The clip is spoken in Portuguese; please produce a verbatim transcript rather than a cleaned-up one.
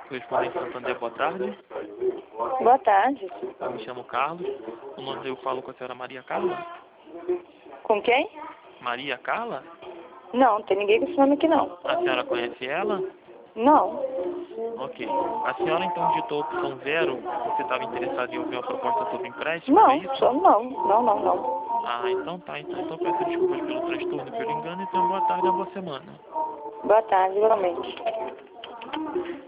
Correspondente Santander, boa tarde. Boa tarde. Eu me chamo Carlos. O nome eu falo com a senhora Maria Carla? Com quem? Maria Carla? Não, não tem ninguém com esse nome aqui não. A senhora conhece ela? Não. Ok. A senhora então digitou a opção zero, você estava interessado em ouvir uma proposta sobre empréstimo, Não, é isso? só não. Não, não, não. Ah, então tá. Então, então peço desculpas pelo transtorno e pelo engano e tenha uma boa tarde e uma boa semana. Boa tarde, igualmente.